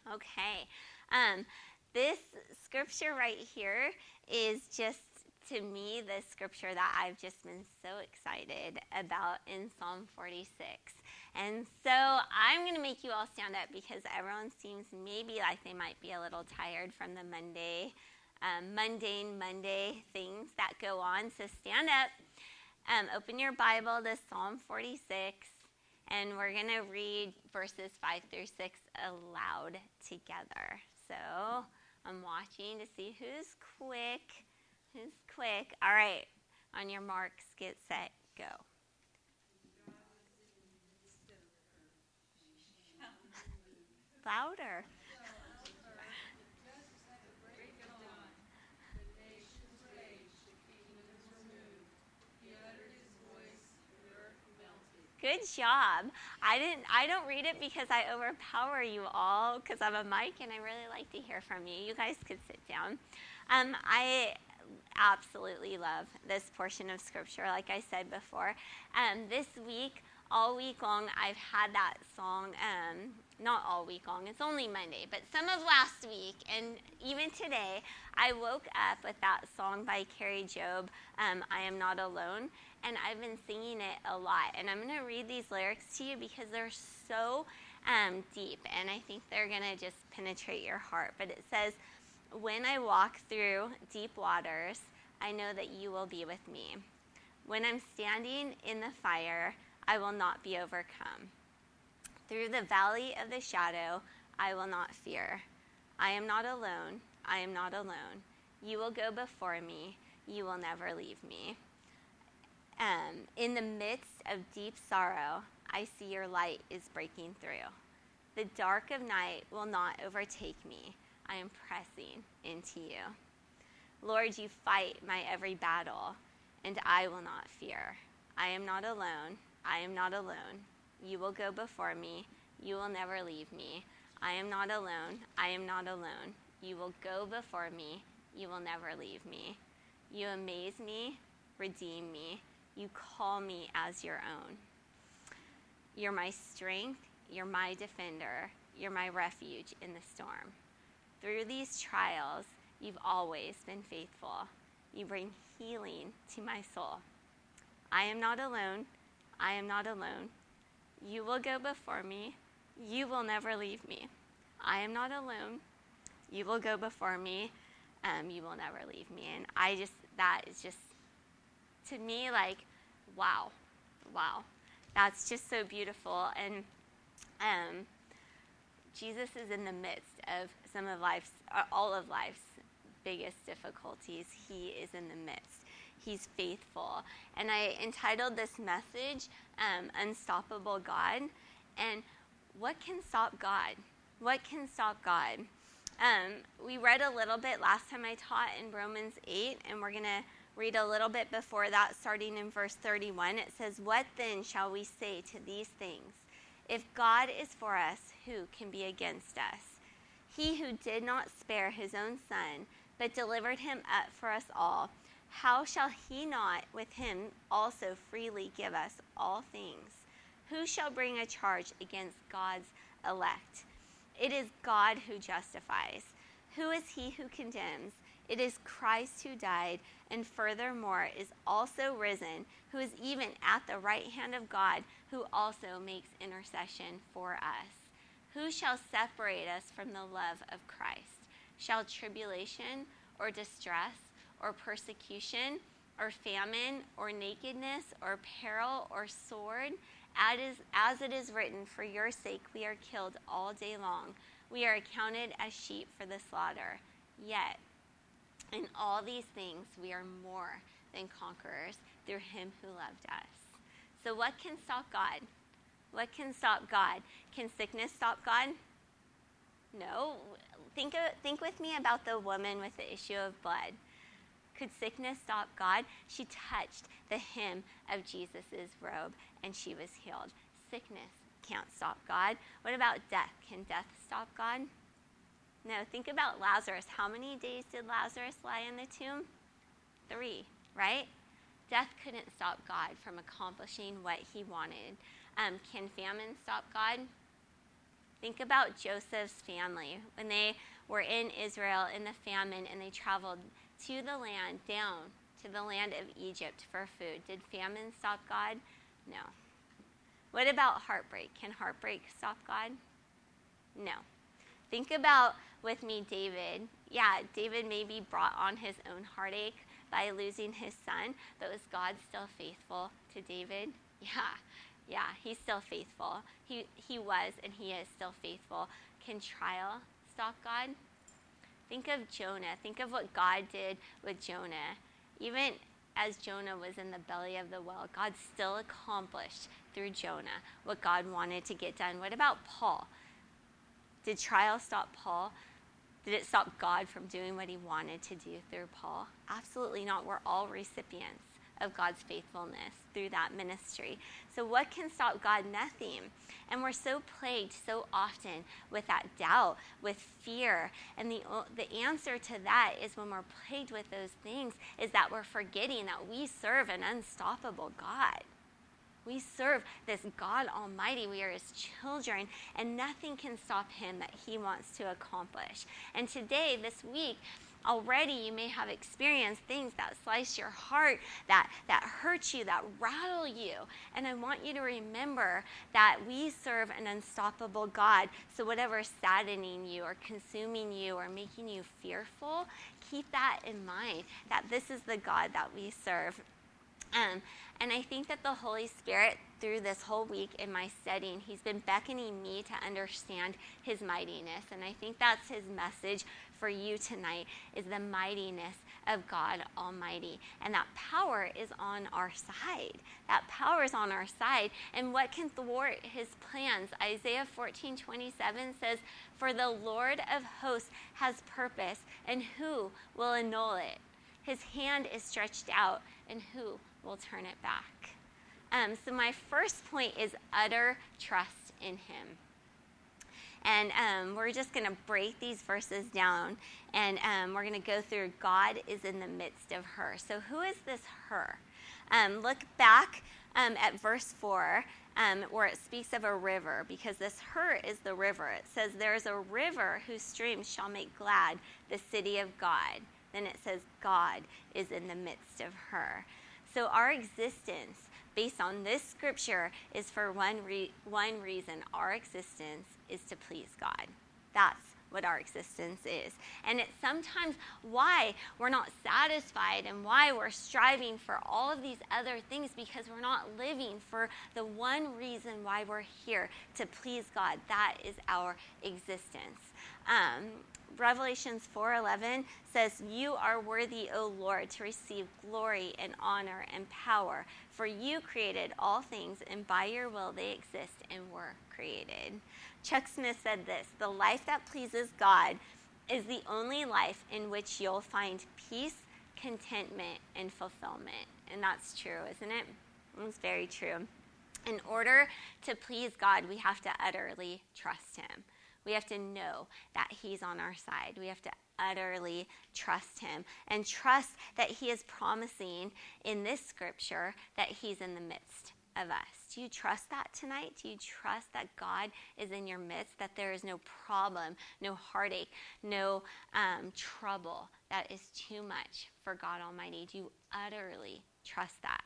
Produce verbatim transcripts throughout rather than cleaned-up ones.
Okay. Um, this scripture right here is just, to me, the scripture that I've just been so excited about in Psalm forty-six. And so I'm going to make you all stand up because everyone seems maybe like they might be a little tired from the Monday, um, mundane Monday things that go on. So stand up, um, open your Bible to Psalm forty-six, and we're going to read verses five through six aloud together. So I'm watching to see who's quick. Who's quick? All right. On your marks, get set, go. Louder. Good job. I didn't. I don't read it because I overpower you all because I'm a mic and I really like to hear from you. You guys could sit down. Um, I absolutely love this portion of scripture. Like I said before, um, this week, all week long, I've had that song. Um, not all week long. It's only Monday, but some of last week and even today, I woke up with that song by Carrie Job. Um, I Am Not Alone. And I've been singing it a lot. And I'm going to read these lyrics to you because they're so um, deep. And I think they're going to just penetrate your heart. But it says, when I walk through deep waters, I know that you will be with me. When I'm standing in the fire, I will not be overcome. Through the valley of the shadow, I will not fear. I am not alone. I am not alone. You will go before me. You will never leave me. Um, in the midst of deep sorrow, I see your light is breaking through. The dark of night will not overtake me. I am pressing into you. Lord, you fight my every battle, and I will not fear. I am not alone. I am not alone. You will go before me. You will never leave me. I am not alone. I am not alone. You will go before me. You will never leave me. You amaze me, redeem me. You call me as your own. You're my strength. You're my defender. You're my refuge in the storm. Through these trials, you've always been faithful. You bring healing to my soul. I am not alone. I am not alone. You will go before me. You will never leave me. I am not alone. You will go before me. Um, you will never leave me. And I just, that is just, to me, like, wow, wow. That's just so beautiful. And um, Jesus is in the midst of some of life's, all of life's biggest difficulties. He is in the midst. He's faithful. And I entitled this message, um, Unstoppable God. And what can stop God? What can stop God? Um, we read a little bit last time I taught in Romans eight, and we're going to read a little bit before that, starting in verse thirty-one. It says, what then shall we say to these things? If God is for us, who can be against us? He who did not spare his own son, but delivered him up for us all, how shall he not with him also freely give us all things? Who shall bring a charge against God's elect? It is God who justifies. Who is he who condemns? It is Christ who died, and furthermore is also risen, who is even at the right hand of God, who also makes intercession for us. Who shall separate us from the love of Christ? Shall tribulation or distress or persecution or famine or nakedness or peril or sword? As, as it is written, for your sake we are killed all day long. We are accounted as sheep for the slaughter. Yet, in all these things, we are more than conquerors through him who loved us. So what can stop God? What can stop God? Can sickness stop God? No. Think, of, think with me about the woman with the issue of blood. Could sickness stop God? She touched the hem of Jesus' robe and she was healed. Sickness can't stop God. What about death? Can death stop God? No, think about Lazarus. How many days did Lazarus lie in the tomb? Three, right? Death couldn't stop God from accomplishing what he wanted. Um, can famine stop God? Think about Joseph's family when they were in Israel in the famine and they traveled to the land, down to the land of Egypt for food. Did famine stop God? No. What about heartbreak? Can heartbreak stop God? No. Think about, with me, David. Yeah, David maybe brought on his own heartache by losing his son, but was God still faithful to David? Yeah, yeah, he's still faithful. He, he was and he is still faithful. Can trial stop God? Think of Jonah. Think of what God did with Jonah. Even as Jonah was in the belly of the whale, God still accomplished through Jonah what God wanted to get done. What about Paul? Did trial stop Paul? Did it stop God from doing what he wanted to do through Paul? Absolutely not. We're all recipients of God's faithfulness through that ministry. So what can stop God? Nothing. And we're so plagued so often with that doubt, with fear. And the the answer to that is, when we're plagued with those things, is that we're forgetting that we serve an unstoppable God. We serve this God Almighty. We are his children, and nothing can stop him that he wants to accomplish. And today, this week, already you may have experienced things that slice your heart, that, that hurt you, that rattle you. And I want you to remember that we serve an unstoppable God. So whatever's saddening you or consuming you or making you fearful, keep that in mind, that this is the God that we serve. Um, and I think that the Holy Spirit, through this whole week in my studying, he's been beckoning me to understand his mightiness. And I think that's his message for you tonight, is the mightiness of God Almighty. And that power is on our side. That power is on our side. And what can thwart his plans? Isaiah fourteen twenty-seven says, "For the Lord of hosts has purpose, and who will annul it? His hand is stretched out, and who will turn it back?" Um, so my first point is utter trust in him. And um, we're just going to break these verses down, and um, we're going to go through God is in the midst of her. So who is this her? Um, look back um, at verse four, um, where it speaks of a river, because this her is the river. It says, "There is a river whose streams shall make glad the city of God." Then it says, God is in the midst of her. So our existence, based on this scripture, is for one re- one reason. Our existence is to please God. That's what our existence is. And it's sometimes why we're not satisfied and why we're striving for all of these other things, because we're not living for the one reason why we're here, to please God. That is our existence. Um, Revelations four eleven says, "You are worthy, O Lord, to receive glory and honor and power, for you created all things, and by your will they exist and were created." Chuck Smith said this, "The life that pleases God is the only life in which you'll find peace, contentment, and fulfillment." And that's true, isn't it? It's very true. In order to please God, we have to utterly trust him. We have to know that he's on our side. We have to utterly trust him and trust that he is promising in this scripture that he's in the midst of us. Do you trust that tonight? Do you trust that God is in your midst, that there is no problem, no heartache, no um, trouble that is too much for God Almighty? Do you utterly trust that?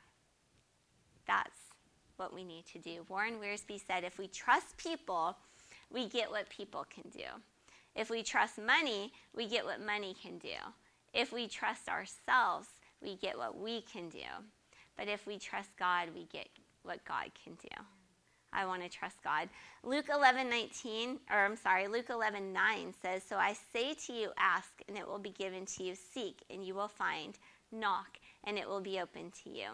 That's what we need to do. Warren Wiersbe said, if we trust people, we get what people can do. If we trust money, we get what money can do. If we trust ourselves, we get what we can do. But if we trust God, we get what God can do. I want to trust God. Luke eleven nineteen, or I'm sorry, Luke eleven nine says, "So I say to you, ask, and it will be given to you. Seek, and you will find. Knock, and it will be open to you.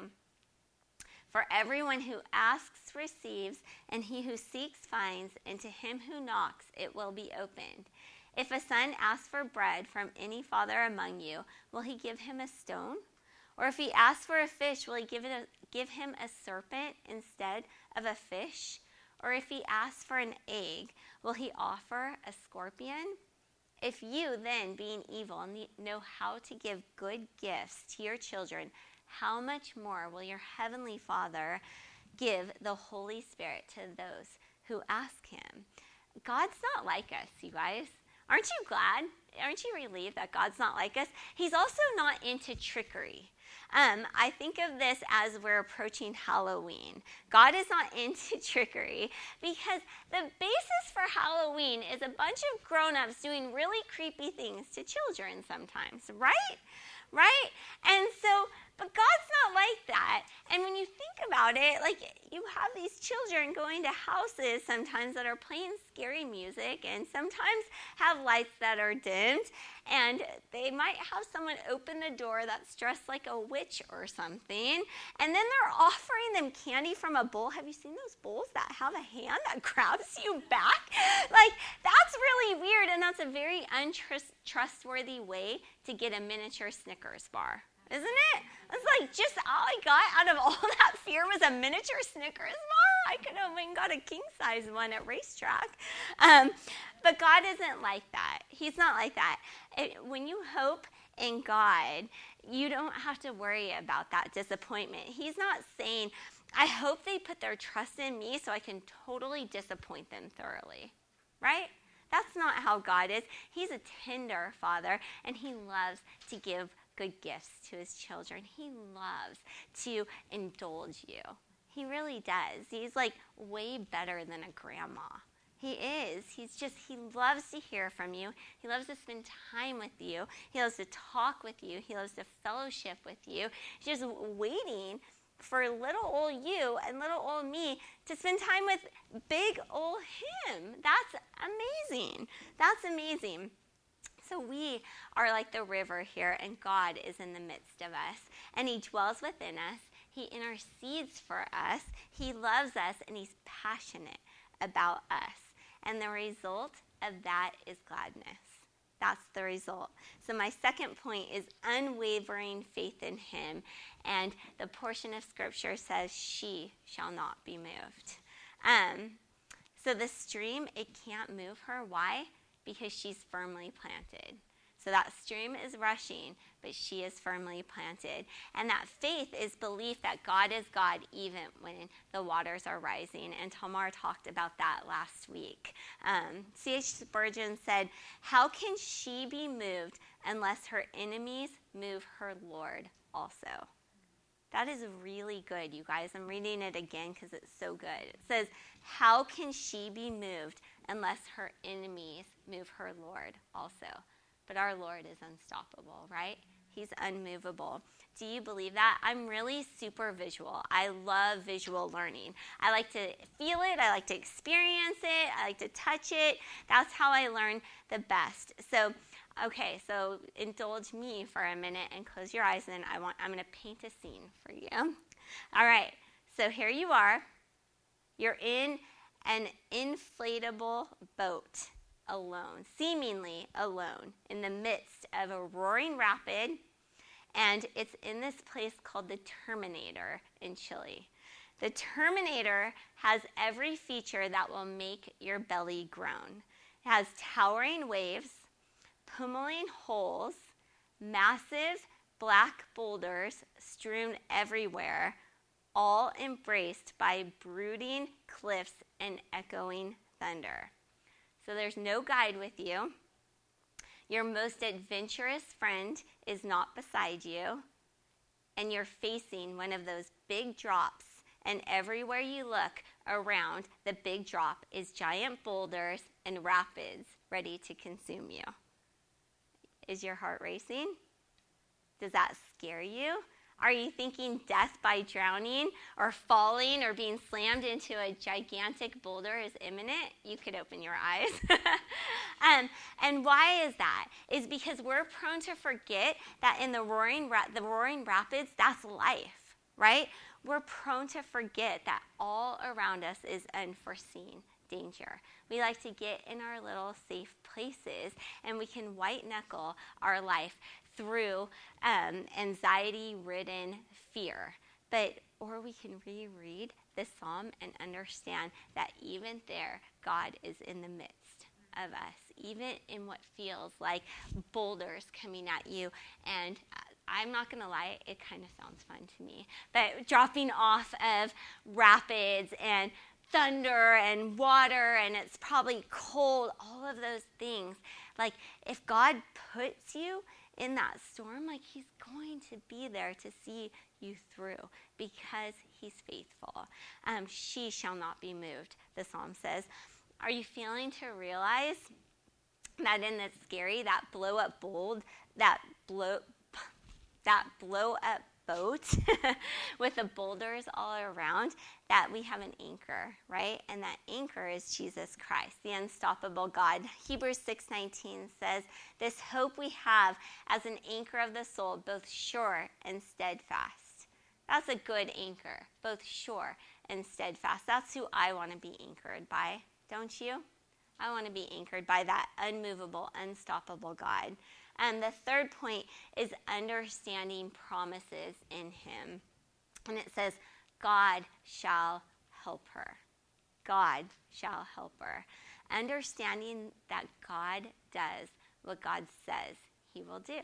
For everyone who asks receives, and he who seeks finds, and to him who knocks it will be opened. If a son asks for bread from any father among you, will he give him a stone? Or if he asks for a fish, will he give, it a, give him a serpent instead of a fish? Or if he asks for an egg, will he offer a scorpion? If you then, being evil, know how to give good gifts to your children, how much more will your heavenly Father give the Holy Spirit to those who ask him?" God's not like us, you guys. Aren't you glad? Aren't you relieved that God's not like us? He's also not into trickery. Um, I think of this as we're approaching Halloween. God is not into trickery because the basis for Halloween is a bunch of grown-ups doing really creepy things to children sometimes, right? Right? And so, but God's not like that. And when you think about it, like you have these children going to houses sometimes that are playing scary music and sometimes have lights that are dimmed. And they might have someone open the door that's dressed like a witch or something. And then they're offering them candy from a bowl. Have you seen those bowls that have a hand that grabs you back? Like, that's really weird. And that's a very untrustworthy way to get a miniature Snickers bar. Isn't it? It's like just all I got out of all that fear was a miniature Snickers bar. I could have even got a king-size one at Racetrack. Um, but God isn't like that. He's not like that. It, when you hope in God, you don't have to worry about that disappointment. He's not saying, I hope they put their trust in me so I can totally disappoint them thoroughly. Right? That's not how God is. He's a tender Father, and He loves to give good gifts to His children. He loves to indulge you. He really does. He's like way better than a grandma. He is. He's just, He loves to hear from you. He loves to spend time with you. He loves to talk with you. He loves to fellowship with you. He's just waiting for little old you and little old me to spend time with big old Him. That's amazing. That's amazing. So we are like the river here, and God is in the midst of us, and He dwells within us. He intercedes for us. He loves us, and He's passionate about us. And the result of that is gladness. That's the result. So my second point is unwavering faith in Him. And the portion of Scripture says, she shall not be moved. Um, so the stream, it can't move her. Why? Because she's firmly planted. So that stream is rushing, but she is firmly planted. And that faith is belief that God is God even when the waters are rising. And Tamar talked about that last week. Um, C H Spurgeon said, how can she be moved unless her enemies move her Lord also? That is really good, you guys. I'm reading it again because it's so good. It says, how can she be moved unless her enemies move her Lord also? But our Lord is unstoppable, right? He's unmovable. Do you believe that? I'm really super visual. I love visual learning. I like to feel it. I like to experience it. I like to touch it. That's how I learn the best. So, okay, so indulge me for a minute and close your eyes, and I want, I'm going to paint a scene for you. All right, so here you are. You're in an inflatable boat alone, seemingly alone, in the midst of a roaring rapid, and it's in this place called the Terminator in Chile. The Terminator has every feature that will make your belly groan. It has towering waves, pummeling holes, massive black boulders strewn everywhere, all embraced by brooding cliffs and echoing thunder. So there's no guide with you. Your most adventurous friend is not beside you. And you're facing one of those big drops. And everywhere you look around, the big drop is giant boulders and rapids ready to consume you. Is your heart racing? Does that scare you? Are you thinking death by drowning or falling or being slammed into a gigantic boulder is imminent? You could open your eyes. um, and why is that? Is because we're prone to forget that in the roaring, ra- the roaring rapids, that's life, right? We're prone to forget that all around us is unforeseen danger. We like to get in our little safe places, and we can white knuckle our life through um, anxiety-ridden fear. But, or we can reread the psalm and understand that even there, God is in the midst of us, even in what feels like boulders coming at you. And I'm not going to lie, it kind of sounds fun to me. But dropping off of rapids and thunder and water, and it's probably cold, all of those things. Like, if God puts you in that storm, like, he's going to be there to see you through because he's faithful. Um, she shall not be moved, the psalm says. Are you feeling to realize that in this scary, that blow up bold, that blow, that blow up boat with the boulders all around, that we have an anchor, right? And that anchor is Jesus Christ, the unstoppable God. Hebrews six nineteen says, this hope we have as an anchor of the soul, both sure and steadfast. That's a good anchor, both sure and steadfast. That's who I want to be anchored by, don't you? I want to be anchored by that unmovable, unstoppable God. And the third point is understanding promises in him. And it says, God shall help her. God shall help her. Understanding that God does what God says he will do.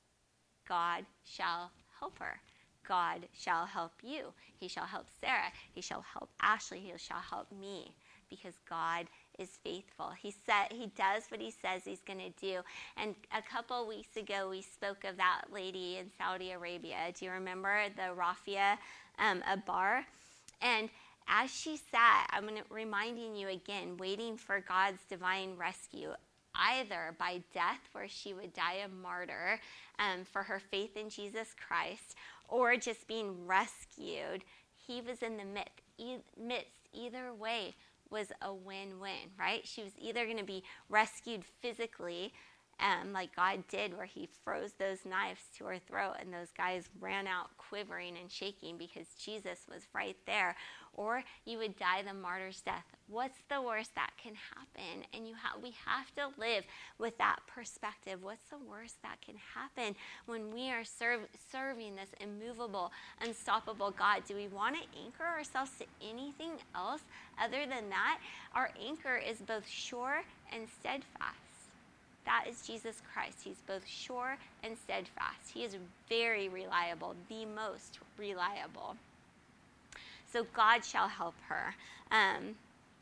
God shall help her. God shall help you. He shall help Sarah. He shall help Ashley. He shall help me. Because God is faithful. He said he does what he says he's going to do. And a couple weeks ago, we spoke of that lady in Saudi Arabia. Do you remember the Rafia um, Abar? And as she sat, I'm reminding you again, waiting for God's divine rescue, either by death, where she would die a martyr um, for her faith in Jesus Christ, or just being rescued. He was in the midst. E- midst. Either way was a win-win, right? She was either going to be rescued physically, um, like God did, where he froze those knives to her throat and those guys ran out quivering and shaking because Jesus was right there, or you would die the martyr's death. What's the worst that can happen? And you ha- we have to live with that perspective. What's the worst that can happen when we are serve- serving this immovable, unstoppable God? Do we want to anchor ourselves to anything else other than that? Our anchor is both sure and steadfast. That is Jesus Christ. He's both sure and steadfast. He is very reliable, the most reliable. So God shall help her. Um,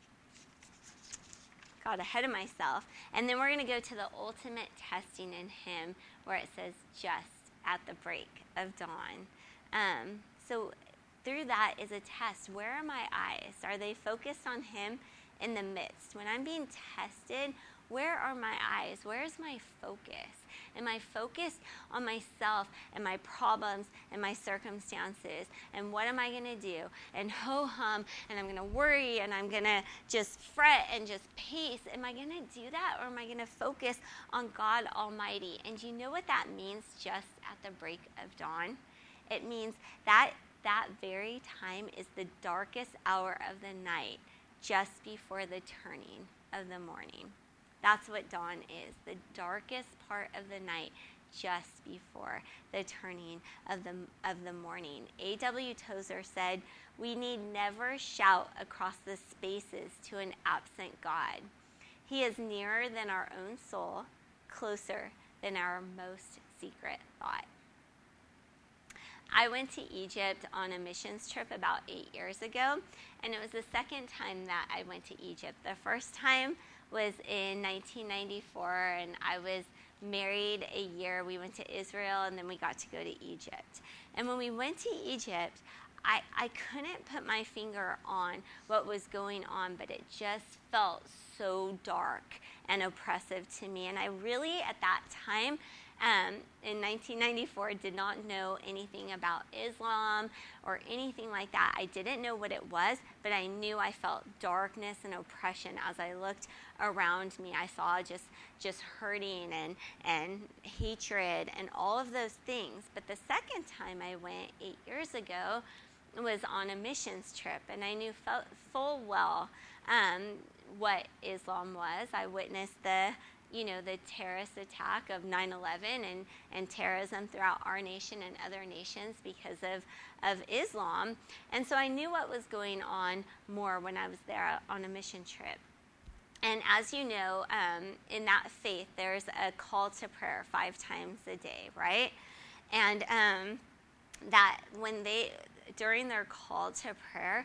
got ahead of myself. And then we're going to go to the ultimate testing in him, where it says just at the break of dawn. Um, so through that is a test. Where are my eyes? Are they focused on him in the midst? When I'm being tested, where are my eyes? Where's my focus? Am I focused on myself and my problems and my circumstances? And what am I going to do? And ho-hum, and I'm going to worry, and I'm going to just fret and just pace. Am I going to do that, or am I going to focus on God Almighty? And you know what that means, just at the break of dawn? It means that that very time is the darkest hour of the night, just before the turning of the morning. That's what dawn is, the darkest part of the night, just before the turning of the of the morning. A W Tozer said, we need never shout across the spaces to an absent God. He is nearer than our own soul, closer than our most secret thought. I went to Egypt on a missions trip about eight years ago, and it was the second time that I went to Egypt. The first time was in nineteen ninety-four, and I was married a year. We went to Israel, and then we got to go to Egypt. And when we went to Egypt, I, I couldn't put my finger on what was going on, but it just felt so dark and oppressive to me. And I really, at that time, Um, in nineteen ninety-four, did not know anything about Islam or anything like that. I didn't know what it was, but I knew I felt darkness and oppression as I looked around me. I saw just just hurting and, and hatred and all of those things. But the second time I went eight years ago was on a missions trip, and I knew full well um, what Islam was. I witnessed the you know, the terrorist attack of nine eleven and, and terrorism throughout our nation and other nations because of, of Islam. And so I knew what was going on more when I was there on a mission trip. And as you know, um, in that faith, there's a call to prayer five times a day, right? And um, that when they, during their call to prayer,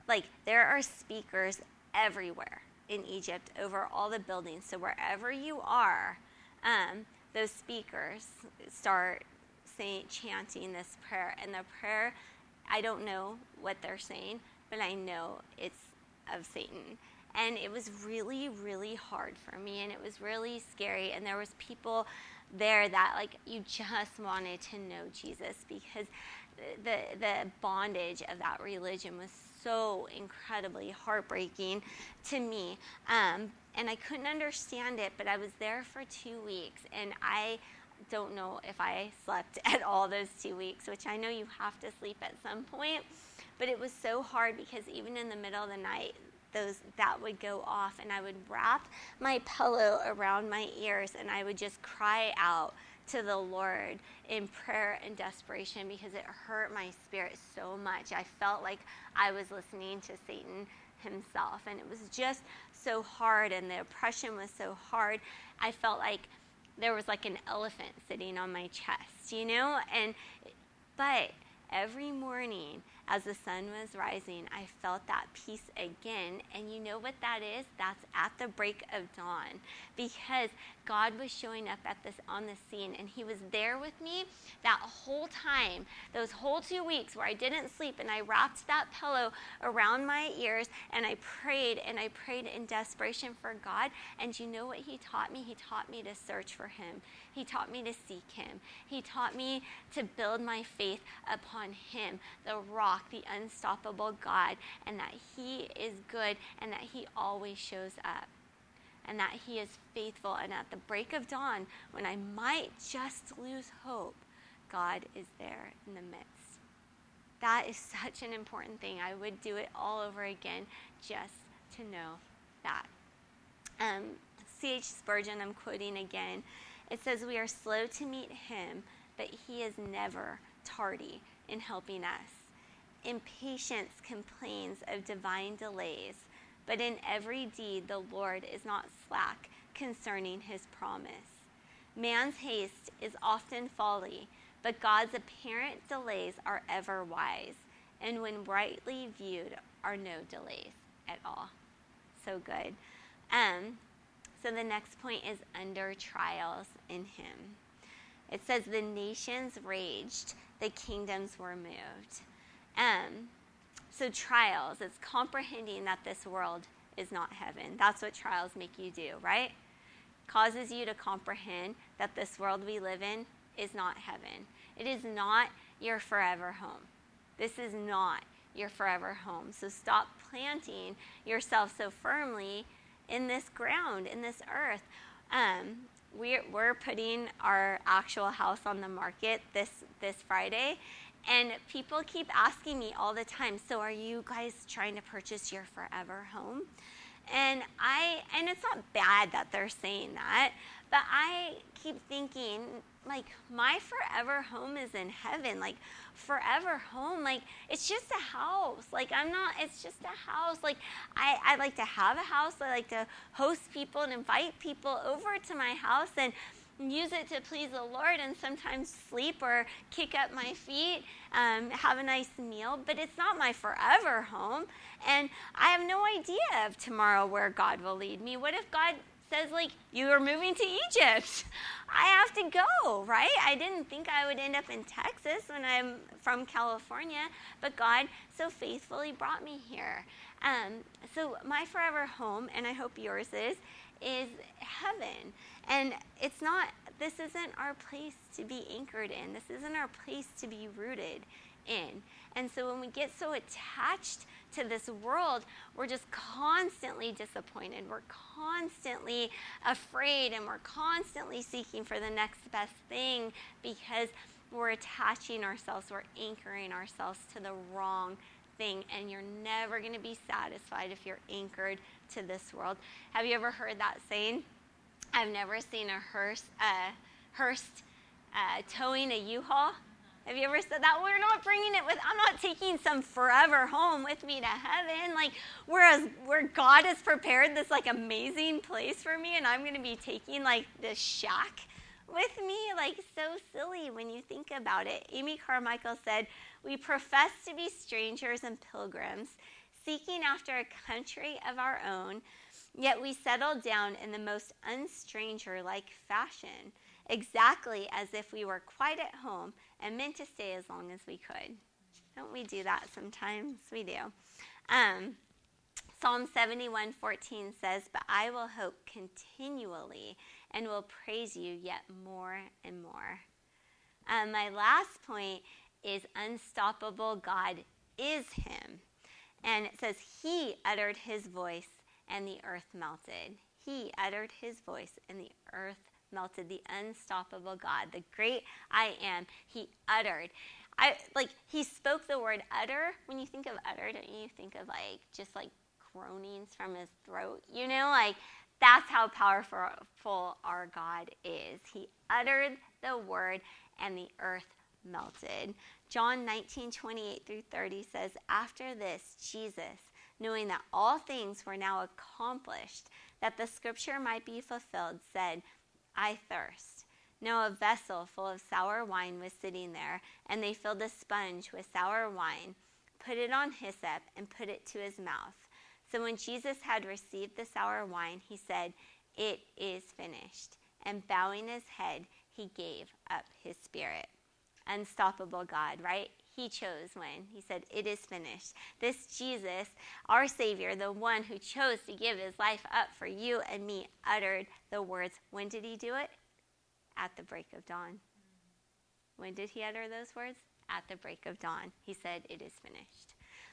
like there are speakers everywhere in Egypt over all the buildings. So wherever you are, um, those speakers start saying, chanting this prayer. And the prayer, I don't know what they're saying, but I know it's of Satan. And it was really, really hard for me, and it was really scary. And there was people there that, like, you just wanted to know Jesus, because the the bondage of that religion was so incredibly heartbreaking to me. Um, and I couldn't understand it, but I was there for two weeks, and I don't know if I slept at all those two weeks, which I know you have to sleep at some point. But it was so hard because even in the middle of the night, those that would go off, and I would wrap my pillow around my ears, and I would just cry out to the Lord in prayer and desperation, because it hurt my spirit so much. I felt like I was listening to Satan himself, and it was just so hard, and the oppression was so hard. I felt like there was like an elephant sitting on my chest, you know? And but every morning as the sun was rising, I felt that peace again. And you know what that is? That's at the break of dawn, because God was showing up at this on the scene, and he was there with me that whole time, those whole two weeks where I didn't sleep, and I wrapped that pillow around my ears, and I prayed, and I prayed in desperation for God. And you know what he taught me? He taught me to search for him. He taught me to seek him. He taught me to build my faith upon him, the rock, the unstoppable God, and that he is good, and that he always shows up, and that he is faithful. And at the break of dawn, when I might just lose hope, God is there in the midst. That is such an important thing. I would do it all over again just to know that. Um, C H Spurgeon, I'm quoting again. It says, "We are slow to meet him, but he is never tardy in helping us. Impatience complains of divine delays, but in every deed the Lord is not slack concerning his promise. Man's haste is often folly, but God's apparent delays are ever wise, and when rightly viewed are no delays at all." So good. Um, so the next point is under trials in him. It says, "The nations raged, the kingdoms were moved." Um, so trials, it's comprehending that this world is not heaven. That's what trials make you do, right? Causes you to comprehend that this world we live in is not heaven. It is not your forever home. This is not your forever home. So stop planting yourself so firmly in this ground, in this earth. Um, we're, we're putting our actual house on the market this, this Friday. And people keep asking me all the time, "So are you guys trying to purchase your forever home?" And I, and it's not bad that they're saying that, but I keep thinking, like, my forever home is in heaven. Like, forever home, like, it's just a house. Like, I'm not, it's just a house. Like, I, I like to have a house. I like to host people and invite people over to my house and use it to please the Lord, and sometimes sleep or kick up my feet, um, have a nice meal, but it's not my forever home. And I have no idea of tomorrow where God will lead me. What if God says, like, you are moving to Egypt? I have to go, right? I didn't think I would end up in Texas when I'm from California, but God so faithfully brought me here. Um, so my forever home, and I hope yours is, is heaven. And it's not, this isn't our place to be anchored in. This isn't our place to be rooted in. And so when we get so attached to this world, we're just constantly disappointed. We're constantly afraid, and we're constantly seeking for the next best thing, because we're attaching ourselves, we're anchoring ourselves to the wrong thing. And you're never going to be satisfied if you're anchored to this world. Have you ever heard that saying? I've never seen a hearse, uh, hearse uh, towing a U-Haul. Have you ever said that? We're not bringing it with, I'm not taking some forever home with me to heaven. Like, whereas where God has prepared this, like, amazing place for me, and I'm going to be taking, like, this shack with me. Like, so silly when you think about it. Amy Carmichael said, "We profess to be strangers and pilgrims, seeking after a country of our own, yet we settled down in the most unstranger-like fashion, exactly as if we were quite at home and meant to stay as long as we could. Don't we do that sometimes? We do. Um, Psalm seventy-one fourteen says, but I will hope continually and will praise you yet more and more. Um, my last point is unstoppable God is him. And it says, he uttered his voice and the earth melted. He uttered his voice and the earth melted. The unstoppable God, the great I am, he uttered. I like he spoke the word utter. When you think of utter, don't you think of like just like groanings from his throat? You know, like that's how powerful our God is. He uttered the word and the earth melted. John nineteen twenty-eight through thirty says, after this, Jesus, knowing that all things were now accomplished, that the scripture might be fulfilled, said, I thirst. Now a vessel full of sour wine was sitting there, and they filled a sponge with sour wine, put it on hyssop, and put it to his mouth. So when Jesus had received the sour wine, he said, it is finished. And bowing his head, he gave up his spirit. Unstoppable God, right? He chose when he said, it is finished. This Jesus, our Savior, the one who chose to give his life up for you and me, uttered the words. When did he do it? At the break of dawn. When did he utter those words? At the break of dawn. He said, it is finished.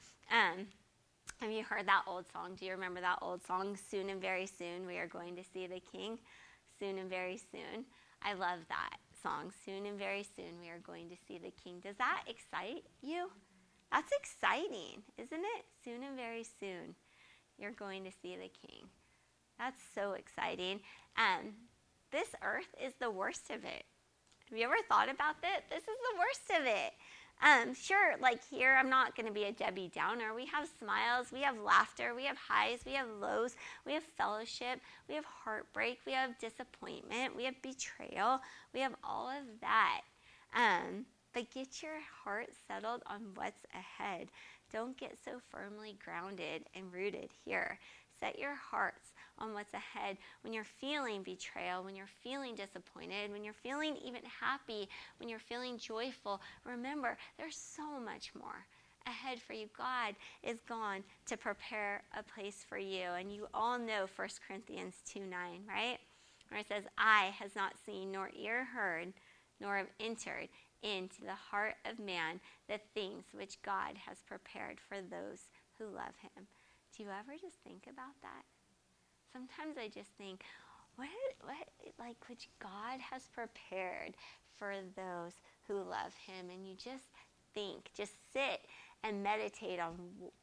Um, have you heard that old song? Do you remember that old song? Soon and very soon we are going to see the King. Soon and very soon. I love that song. Soon and very soon we are going to see the King. Does that excite you? That's exciting, isn't it? Soon and very soon you're going to see the King. That's so exciting. Um, this earth is the worst of it. Have you ever thought about that? This is the worst of it. Um, sure, like here, I'm not going to be a Debbie Downer. We have smiles, we have laughter, we have highs, we have lows, we have fellowship, we have heartbreak, we have disappointment, we have betrayal, we have all of that. Um, but get your heart settled on what's ahead. Don't get so firmly grounded and rooted here. Set your hearts on what's ahead when you're feeling betrayal, when you're feeling disappointed, when you're feeling even happy, when you're feeling joyful. Remember, there's so much more ahead for you. God is gone to prepare a place for you. And you all know First Corinthians two nine, right? Where it says, eye has not seen, nor ear heard, nor have entered into the heart of man the things which God has prepared for those who love him. Do you ever just think about that? Sometimes I just think, what, what, like, which God has prepared for those who love him. And you just think, just sit and meditate on,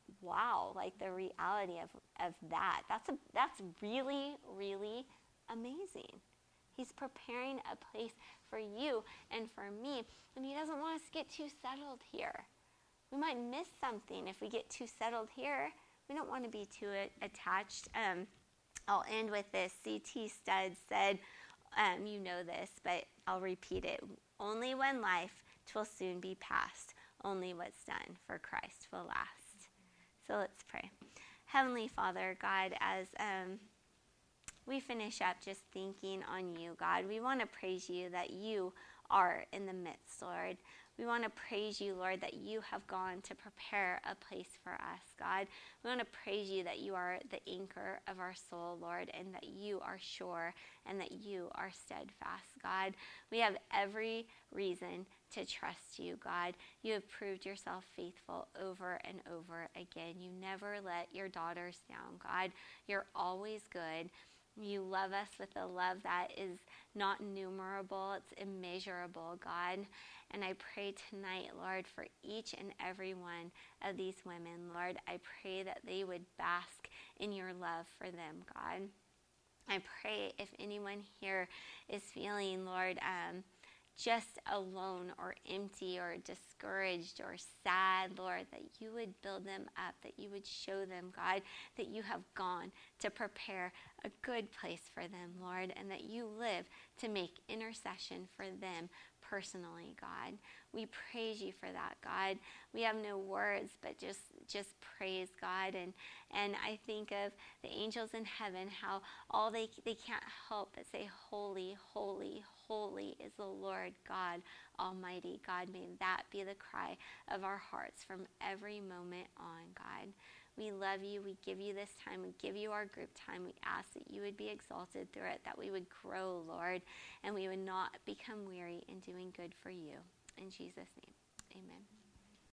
wow, like the reality of, of that. That's a, that's really, really amazing. He's preparing a place for you and for me. And he doesn't want us to get too settled here. We might miss something if we get too settled here. We don't want to be too attached. Um, I'll end with this. C T Studd said, um, you know this, but I'll repeat it. Only when life 'twill soon be past. Only what's done for Christ will last. So let's pray. Heavenly Father, God, as um, we finish up just thinking on you, God, we want to praise you that you are in the midst, Lord. We want to praise you, Lord, that you have gone to prepare a place for us, God. We want to praise you that you are the anchor of our soul, Lord, and that you are sure and that you are steadfast, God. We have every reason to trust you, God. You have proved yourself faithful over and over again. You never let your daughters down, God. You're always good. You love us with a love that is not innumerable, it's immeasurable, God. And I pray tonight, Lord, for each and every one of these women, Lord, I pray that they would bask in your love for them, God. I pray if anyone here is feeling, Lord, um, just alone or empty or discouraged or sad, Lord, that you would build them up, that you would show them, God, that you have gone to prepare a good place for them, Lord, and that you live to make intercession for them personally, God. We praise you for that, God. We have no words, but just just praise, God. And and I think of the angels in heaven, how all they they can't help but say, holy, holy, holy is the Lord God Almighty. God, may that be the cry of our hearts from every moment on, God. We love you. We give you this time. We give you our group time. We ask that you would be exalted through it, that we would grow, Lord, and we would not become weary in doing good for you. In Jesus' name, amen.